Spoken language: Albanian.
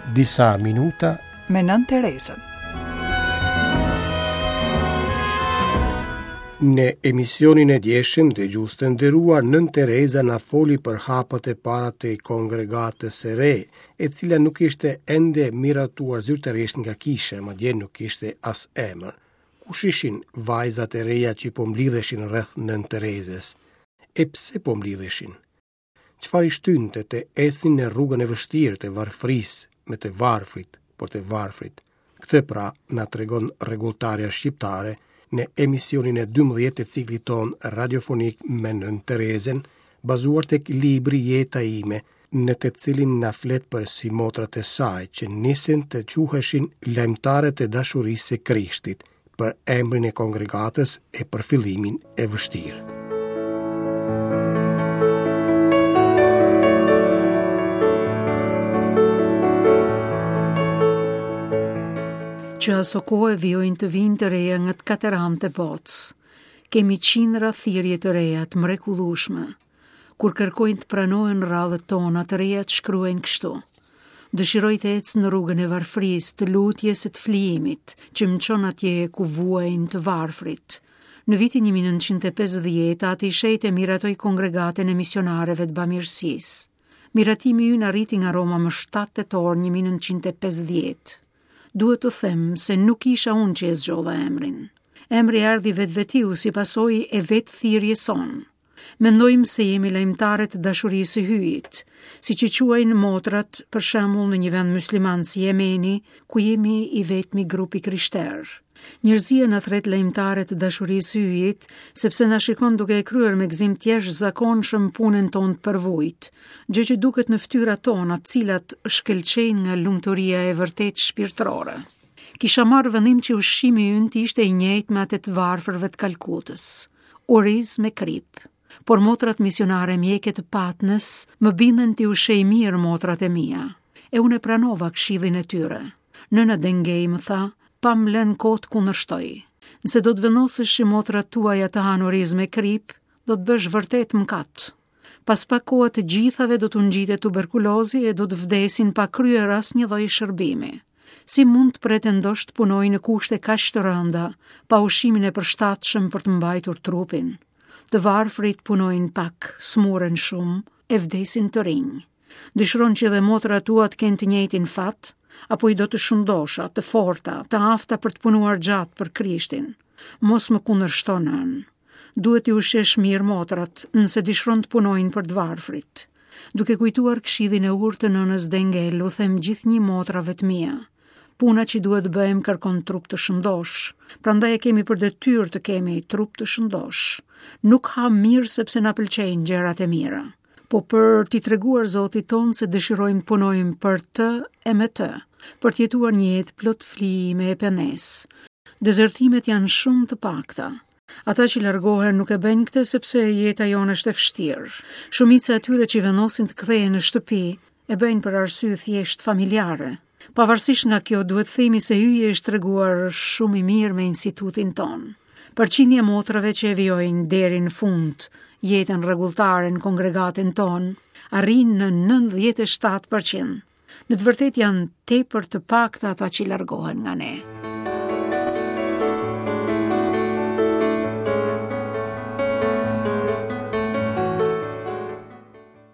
Disa minuta me Nën Teresën. Në emisionin e djeshëm dëgjues të nderuar, Nën Tereza na foli për hapët e para të kongregatës së re, e cila nuk ishte ende miratuar zyrtarisht nga kisha, madje nuk ishte as emër. Kush ishin vajzat e reja që po mblidheshin rreth Nën Terezës? E pse po mblidheshin? Çfarë i shtynte të ecnin në rrugën e vështirë të varfërisë, me të varfrit, por të varfrit? Këtë pra na tregon rregulltarja shqiptare në emisionin e 12 të ciklit ton radiofonik me Nën Terezën, bazuar tek libri Jeta ime, në të cilin na flet për si motrat e saj që nisin të quheshin lajmtare të dashurisë së Krishtit, për emrin e kongregatës e për fillimin e vështirë. Që aso kohë vjojnë të vinë të reja nga të kateram të botës. Kemi qindra thirrje të reja të mrekullueshme. Kur kërkojnë të pranojnë radhët tona, të reja të shkruajnë kështu: dëshiroj të ecë në rrugën e varfërisë, të lutjes e të flijimit, që më çon atje ku vuajnë të varfrit. Në vitin 1950 ati shejt e miratoi kongregatën e misionareve të bamirësisë. Miratimi ynë arriti nga Roma më 7 tetor 1950. Duhet të them se nuk isha unë që e zgjodha emrin. Emri ardhi vetvetiu si pasojë e vetë thirrjes sonë. Mendojmë se jemi lajmtare të dashurisë së hyjit, siç i quajnë motrat, për shembull në një vend musliman si Jemeni, ku jemi i vetmi grupi krishterë. Njerëzia na thret lajmtare të dashurisë së hyjit, sepse na shikon duke e kryer me gëzim të jashtëzakonshëm punën tonë të përvojt, gjë që duket në fytyrat tona, të cilat shkëlqejnë nga lumturia e vërtet shpirtërore. Kisha marrë vendim që ushqimi ynë të ishte i njëjtë me atë të varfërve të Kalkutës, oriz me krip. Por motrat misionare mjeke të Patnës më bindën të ushqej mirë motrat e mia. E unë e pranova këshillin e tyre. Nëna Dengej më tha: pa më lënë kohë të kundërshtoj. Nëse do të vendosësh që motrat tuaja të hanë oriz me krip, do të bësh vërtet mëkat. Pas pak kohë të gjithave do të ngjitet tuberkulozi e do të vdesin pa kryer asnjë lloj shërbimi. Si mund të pretendosh të punoj në kushte kaq të rënda, pa ushqimin e përshtatshëm për të mbajtur trupin? Të varfrit punojnë pak, smuren shumë, e vdesin të rinj. Dëshiron që edhe motrat tua të kenë të njëjtin fat, apo i do të shëndosha, të forta, të afta për të punuar gjatë për Krishtin? Mos më kundërshto nën. Duhet i ushqesh mirë motrat, nëse dëshiron të punojnë për të varfrit. Duke kujtuar këshillin e urtë të nënës Dengel, u them gjithnjë motrave të mia: puna që duhet bëjmë kërkon trup të shëndosh. Prandaj e kemi për detyrë të kemi trup të shëndosh. Nuk ha mirë sepse na pëlqejnë gjërat e mira, po për t'i treguar Zotit ton se dëshirojmë punojmë për të e me të, për t'jetuar një jetë plot flijime e penesë. Dezertimet janë shumë të pakta. Ata që largohen nuk e bëjnë këtë sepse jeta jonë është e vështirë. Shumica e tyre që vendosin të kthehen në shtëpi e bëjnë për arsye thjesht familjare. Pavarësisht nga kjo, duhet themi se hyje është treguar shumë i mirë me institutin ton. Përqindja motrave që e vijojnë deri në fund jetën rregulltare në kongregatin ton arrin në 97%. Në të vërtetë janë tepër të pakta ata që largohen nga ne.